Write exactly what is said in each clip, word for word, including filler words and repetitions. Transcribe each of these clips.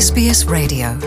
Ес Би Ес Radio.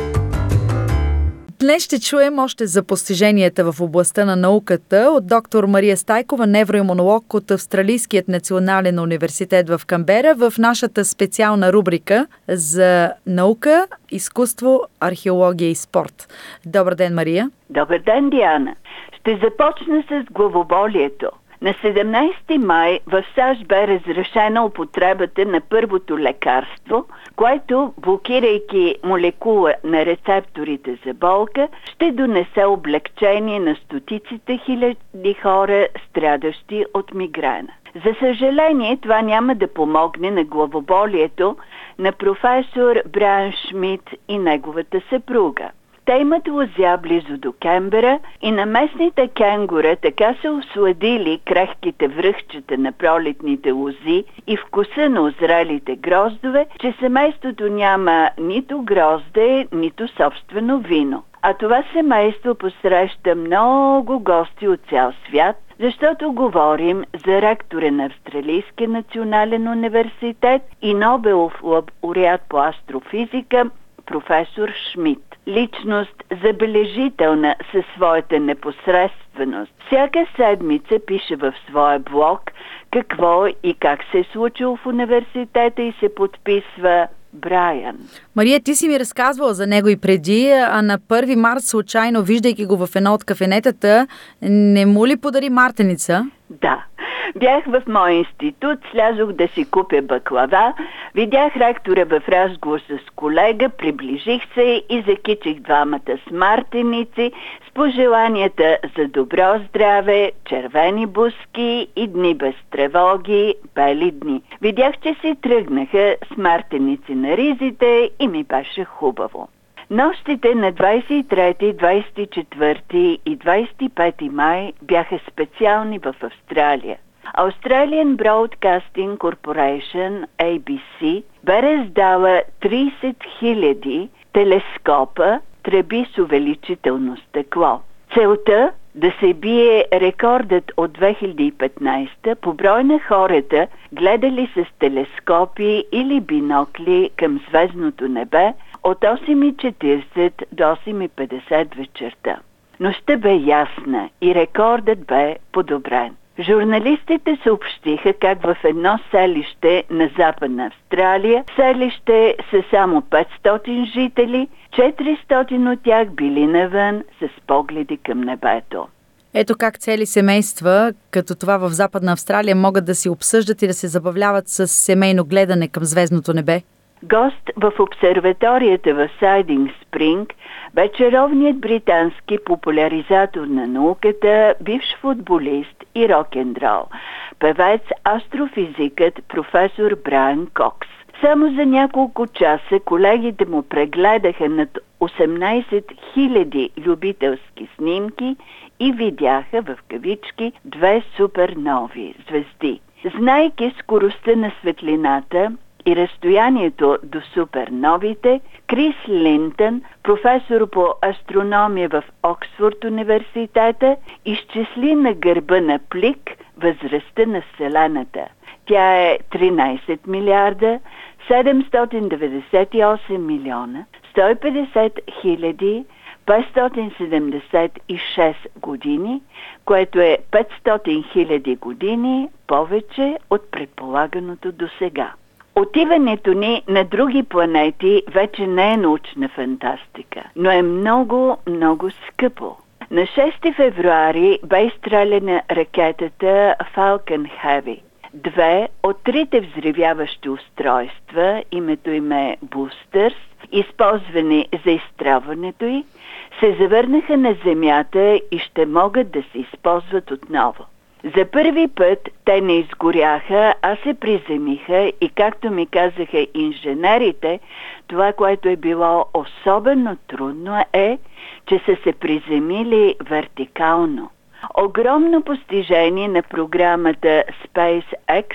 Днес ще чуем още за постиженията в областта на науката от доктор Мария Стайкова, невроимунолог от Австралийският национален университет в Канбера, в нашата специална рубрика за наука, изкуство, археология и спорт. Добър ден, Мария. Добър ден, Диана. Ще започна с главоболието. На седемнайсети май в САЩ бе разрешена употребата на първото лекарство, което, блокирайки молекула на рецепторите за болка, ще донесе облегчение на стотиците хиляди хора, страдащи от мигрена. За съжаление, това няма да помогне на главоболието на професор Брайан Шмидт и неговата съпруга. Те имат лозя близо до Кенбера и на местните кенгура така са осладили крехките връхчета на пролетните лози и вкуса на озрелите гроздове, че семейството няма нито грозде, нито собствено вино. А това семейство посреща много гости от цял свят, защото говорим за ректора на Австралийския национален университет и Нобелов лауреат по астрофизика професор Шмидт. Личност забележителна със своята непосредственост. Всяка седмица пише в своя блог какво и как се е случило в университета и се подписва Брайан. Мария, ти си ми разказвала за него и преди, а на първи март, случайно, виждайки го в едно от кафенетата, не му ли подари мартеница? Да. Бях в моя институт, слязох да си купя баклава, видях ректора в разговор с колега, приближих се и закичих двамата с мартеници, с пожеланията за добро здраве, червени буски и дни без тревоги, бели дни. Видях, че си тръгнаха с мартеници на ризите и ми беше хубаво. Нощите на двайсет и трети, двайсет и четвърти и двайсет и пети май бяха специални в Австралия. Australian Broadcasting Corporation, Ей Би Си, бе раздала трийсет хиляди телескопа, тръби с увеличително стъкло. Целта да се бие рекордът от две хиляди и петнайсета по брой на хората, гледали с телескопи или бинокли към звездното небе от осем и четирийсет до осем и петдесет вечерта. Нощта бе ясна и рекордът бе подобрен. Журналистите съобщиха как в едно селище на Западна Австралия, селище са само петстотин жители, четиристотин от тях били навън с погледи към небето. Ето как цели семейства, като това в Западна Австралия, могат да си обсъждат и да се забавляват с семейно гледане към звездното небе. Гост в обсерваторията в Сайдинг Спринг бе чаровният британски популяризатор на науката, бивш футболист и рок-н-рол, певец, астрофизикът професор Брайан Кокс. Само за няколко часа колегите му прегледаха над осемнайсет хиляди любителски снимки и видяха в кавички две супернови звезди. Знайки скоростта на светлината и разстоянието до суперновите, Крис Линтън, професор по астрономия в Оксфорд университета, изчисли на гърба на плик възрастта на Вселената. Тя е тринайсет милиарда, седемстотин деветдесет и осем милиона, сто и петдесет хиляди, петстотин седемдесет и шест години, което е петстотин хиляди години повече от предполаганото досега. Отиването ни на други планети вече не е научна фантастика, но е много, много скъпо. На шести февруари бе изстреляна ракетата Falcon Heavy. Две от трите взривяващи устройства, името им е Boosters, използвани за изстрелването й, се завърнаха на Земята и ще могат да се използват отново. За първи път те не изгоряха, а се приземиха и, както ми казаха инженерите, това, което е било особено трудно е, че са се приземили вертикално. Огромно постижение на програмата SpaceX,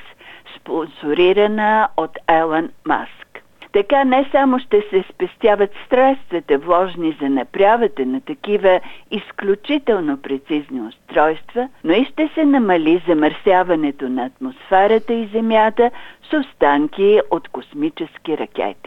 спонсорирана от Елън Маск. Така не само ще се спестяват средствата, вложени за направата на такива изключително прецизни устройства, но и ще се намали замърсяването на атмосферата и Земята с останки от космически ракети.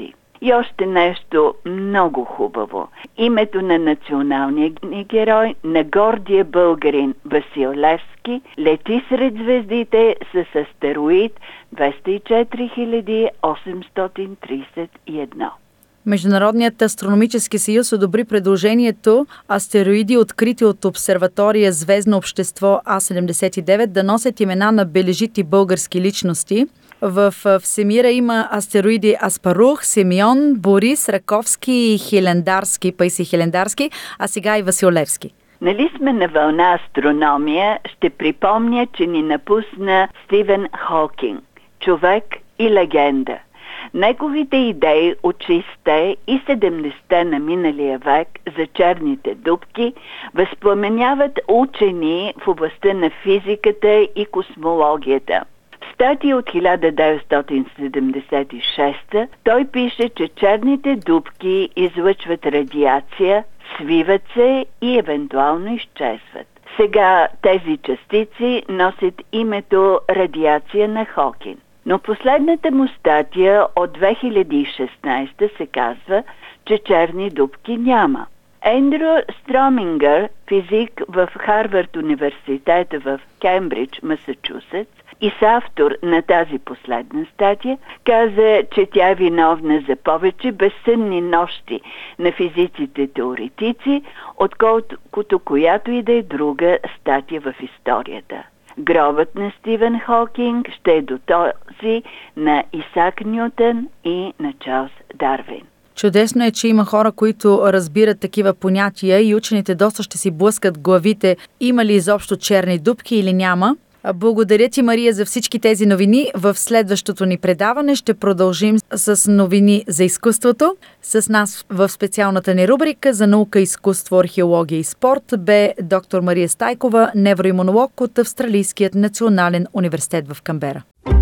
И още нещо много хубаво. Името на националния герой, на гордия българин Васил Левски, лети сред звездите с астероид двеста и четири хиляди осемстотин тридесет и едно. Международният астрономически съюз одобри предложението астероиди, открити от обсерватория Звездно общество А седемдесет и девет, да носят имена на бележити български личности. В Всемира има астероиди Аспарух, Симеон, Борис, Раковски и Хилендарски, Паисий Хилендарски, а сега и Васил Левски. Нали сме на вълна астрономия, ще припомня, че ни напусна Стивен Хокинг, човек и легенда. Неговите идеи от шейсетте и седемдесетте на миналия век за черните дупки възпламеняват учени в областта на физиката и космологията. В статия от хиляда деветстотин седемдесет и шеста той пише, че черните дупки излъчват радиация, свиват се и евентуално изчезват. Сега тези частици носят името радиация на Хокинг. Но последната му статия от две хиляди и шестнадесета се казва, че черни дупки няма. Ендрю Стромингър, физик в Харвард университета в Кембридж, Масачусетс, и съавтор на тази последна статия, каза, че тя е виновна за повече безсънни нощи на физиците-теоретици, отколкото която и да е друга статия в историята. Гробът на Стивен Хокинг ще е до този на Исак Нютън и на Чарлз Дарвин. Чудесно е, че има хора, които разбират такива понятия и учените доста ще си блъскат главите има ли изобщо черни дупки или няма. Благодаря ти, Мария, за всички тези новини. В следващото ни предаване ще продължим с новини за изкуството. С нас в специалната ни рубрика за наука, изкуство, археология и спорт бе доктор Мария Стайкова, невроимунолог от Австралийският национален университет в Канбера.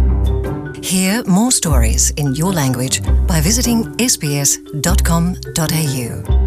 Hear more stories in your language by visiting s b s dot com dot a u.